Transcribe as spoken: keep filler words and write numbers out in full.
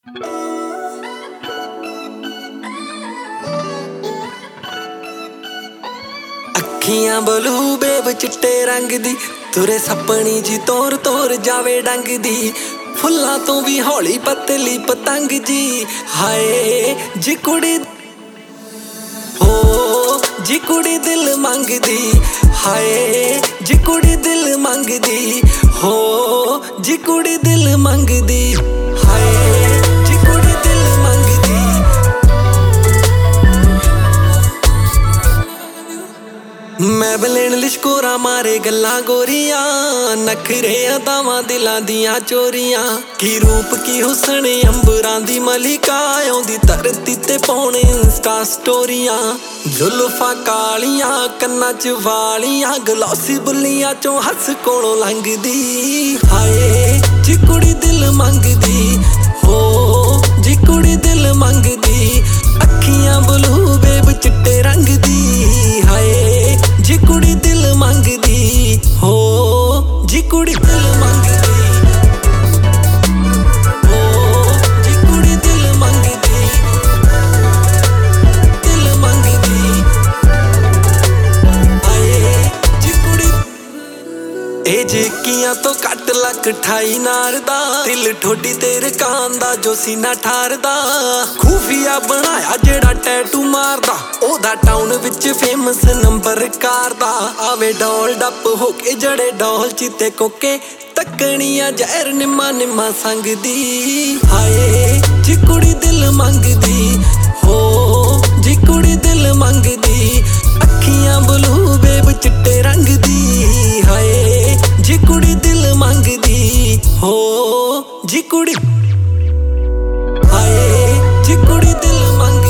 ਅੱਖੀਆਂ blue babe ਚਿੱਟੇ ਰੰਗ ਦੀ, ਤੁਰੇ ਸੱਪਣੀ ਜੀ ਤੋਰ ਤੋਰ ਜਾਵੇ ਡੰਗ ਦੀ, ਫੁੱਲਾਂ ਤੋਂ ਵੀ ਹੌਲੀ ਪਤਲੀ ਪਤੰਗ ਜੀ। ਹਾਏ ਜੀ ਕੁੜੀ ਹੋ ਜੀ ਕੁੜੀ ਦਿਲ ਮੰਗਦੀ, ਹਾਏ ਜੀ ਕੁੜੀ ਦਿਲ ਮੰਗਦੀ, ਹੋ ਜੀ ਕੁੜੀ ਦਿਲ ਮੰਗਦੀ, ਹਾਏ ਜੀ ਕੁੜੀ ਦਿਲ ਮੰਗਦੀ। ਮੈਂ ਬਲੇਨ ਲਿਸ਼ਕੋਰਾ ਮਾਰੇ ਗੱਲਾਂ ਗੋਰੀਆਂ, ਨਖਰੇ ਅਦਾਵਾਂ ਦਿਲਾਂ ਦੀਆਂ ਚੋਰੀਆਂ, ਕੀ ਰੂਪ ਕੀ ਹੁਸਨ ਅੰਬਰਾਂ ਦੀ ਮਲਿਕਾ, ਆਉਂਦੀ ਧਰਤੀ ਤੇ ਪਾਉਣੇ ਇੰਸਟਾ ਸਟੋਰੀਆਂ। ਜ਼ੁਲਫਾਂ ਕਾਲੀਆਂ ਕੰਨਾਂ ਚ ਵਾਲੀਆਂ, ਗਲੋਸੀ ਬੁੱਲੀਆਂ ਚੋਂ ਹੱਸ ਕੋਲੋਂ ਲੰਘਦੀ, ਹਾਏ ਜੀ ਕੁੜੀ ਦਿਲ ਮੰਗਦੀ, ਹੋ ਜੀ ਕੁੜੀ ਦਿਲ ਮੰਗਦੀ। ਅੱਖੀਆਂ ਬਲੂ ਬੇਬ ਚਿੱਟੇ ਰੰਗ ਦੀ, ਹਾਏ ਜੀ ਕੁੜੀ ਦਿਲ ਮੰਗਦੀ, ਹੋ ਜੀ ਕੁੜੀ ਦਿਲ ਮੰਗਦੀ, ਹੋ ਜੀ ਕੁੜੀ ਦਿਲ ਮੰਗਦੀ, ਦਿਲ ਮੰਗਦੀ, ਹਾਏ ਜੀ ਕੁੜੀ। ਇਹ ਜੇਕੀਆਂ ਤੋਂ ਕੱਟ ਲੱਕ ਠਾਈ ਨਾਰ ਦਾ, ਦਿਲ ਠੋਡੀ ਤੇਰੇ ਕਾਂ ਦਾ ਜੋ ਸੀਨਾ ਠਾਰਦਾ, ਖੂਫੀਆ ਬਣਾਇਆ ਜਿਹੜਾ ਟੈਟੂ ਮਾਰਦਾ, ਉਹਦਾ ਟਾਊਨ ਵਿੱਚ ਫੇਮਸ ਨੰਬਰ ਕਾਰ ਦਾ। ਆਵੇ ਡੋਲ ਡੱਪ ਹੋ ਕੇ ਜੜੇ ਡੋਲ ਚੀਤੇ ਕੋਕੇ, ਤੱਕਣੀਆਂ ਜ਼ਹਿਰ ਨਿੰਮਾ ਨਿੰਮਾ ਸੰਗਦੀ, ਹਾਏ ਜੀ ਕੁੜੀ ਦਿਲ ਮੰਗਦੀ, ਹੋ ਜੀ ਕੁੜੀ ਦਿਲ ਮੰਗਦੀ। ਅੱਖੀਆਂ ਬਲੂ ਬੇਬ ਚਿੱਟੇ ਰੰਗ ਦੀ, ਹਾਏ ਜੀ ਕੁੜੀ ਦਿਲ ਮੰਗਦੀ, ਹੋ ਜੀ ਕੁੜੀ, ਹਾਏ ਜੀ ਕੁੜੀ ਦਿਲ ਮੰਗਦੀ।